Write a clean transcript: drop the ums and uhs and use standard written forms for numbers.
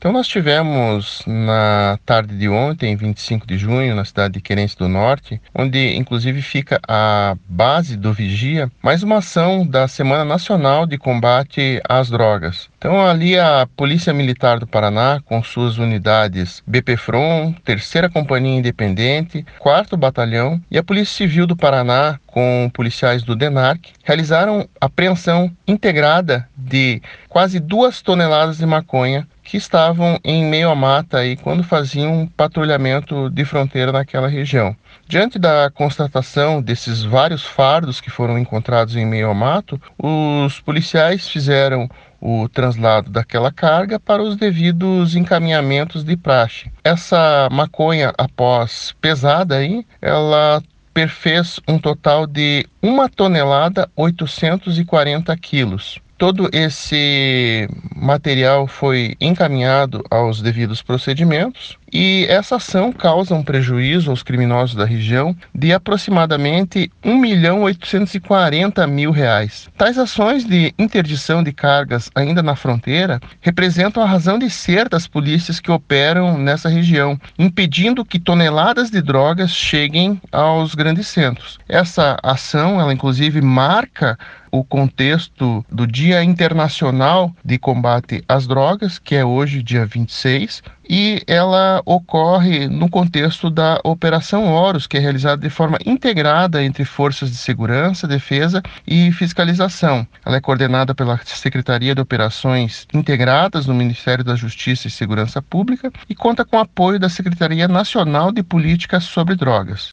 Então nós tivemos na tarde de ontem, 25 de junho, na cidade de Querência do Norte, onde inclusive fica a base do Vigia, mais uma ação da Semana Nacional de Combate às Drogas. Então ali a Polícia Militar do Paraná, com suas unidades BPFROM, 3ª Companhia Independente, 4º Batalhão e a Polícia Civil do Paraná, com policiais do DENARC, realizaram apreensão integrada de quase 2 toneladas de maconha que estavam em meio à mata aí quando faziam patrulhamento de fronteira naquela região. Diante da constatação desses vários fardos que foram encontrados em meio ao mato, os policiais fizeram o translado daquela carga para os devidos encaminhamentos de praxe. Essa maconha, após pesada aí, ela perfez um total de 1,840 quilos. Todo esse material foi encaminhado aos devidos procedimentos e essa ação causa um prejuízo aos criminosos da região de aproximadamente R$ 1.840.000. Tais ações de interdição de cargas ainda na fronteira representam a razão de ser das polícias que operam nessa região, impedindo que toneladas de drogas cheguem aos grandes centros. Essa ação, ela inclusive marca o contexto do Dia Internacional de Combate às Drogas, que é hoje, dia 26, e ela ocorre no contexto da Operação Horus, que é realizada de forma integrada entre forças de segurança, defesa e fiscalização. Ela é coordenada pela Secretaria de Operações Integradas no Ministério da Justiça e Segurança Pública e conta com apoio da Secretaria Nacional de Políticas sobre Drogas.